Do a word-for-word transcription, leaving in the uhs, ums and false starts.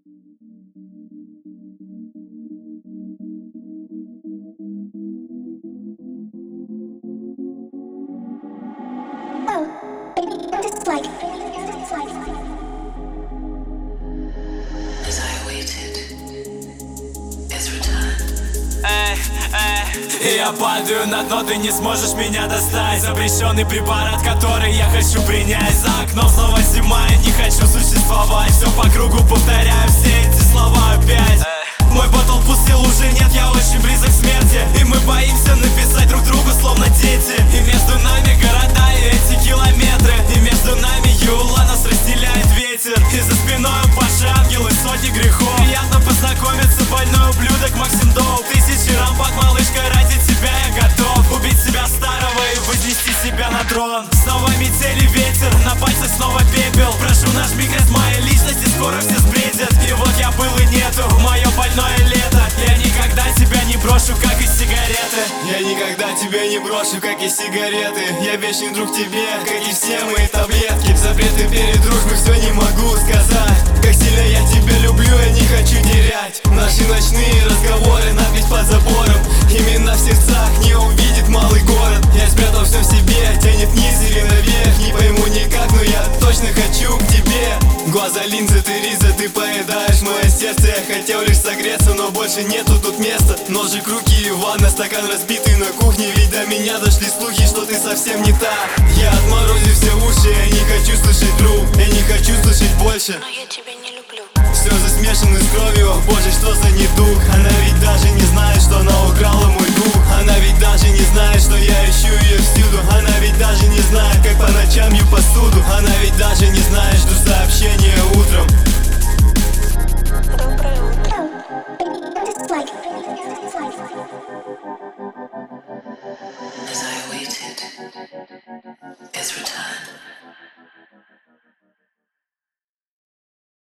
Я падаю на дно, ты не сможешь меня достать. Запрещенный препарат, который я хочу принять. За окном снова зима, я не хочу существовать. Все по кругу повторяю все эти слова опять. Мой бottle пустил, уже нет, я очень близок к смерти. И мы боимся написать друг другу, словно дети. И между нами города и эти километры. И между нами юла, нас разделяет ветер. И за спиной Паши ангелы, сотни грехов. Приятно познакомиться, больной ублюдок Максим Доу. Тысячи рампак, малышка, ради тебя я готов убить себя старого и вознести себя на трон. Снова метель и ветер, на пальцах снова пепел. Прошу, нажми крест моей личности, скоро все сбредят. И вот я был и нету, мое больное лето. Я никогда тебя не брошу, как и сигареты. Я никогда тебя не брошу, как и сигареты. Я вечный друг тебе, как и все мои таблетки. Запреты перед дружбой, все не могу сказать. Как сильно я тебя люблю, я не хочу терять. Наши ночные разговоры, надпись под забором. Именно в сердцах не увидит малый город. Я спрятал все в себе, тянет вниз или наверх. Не пойму никак, но я точно хочу к тебе. Глаза линзы, ты риза, ты поедаешь мое сердце. Я хотел лишь согреться, но больше нету тут места. Ножик, руки и ванна, стакан разбитый на кухне. Ведь до меня дошли слухи, что ты совсем не так. Я отморозил все уши, я не хочу слышать друг. Я не хочу слышать больше, но я тебя не люблю. Слезы смешаны с кровью, боже, что за недуг. Она ведь даже не знает, что она украла мой дух. Она ведь даже не знает, что я ищу ее всюду. Она ведь даже не знает, как по ночам ю посуду. Она ведь даже не знает, что сообщение утром.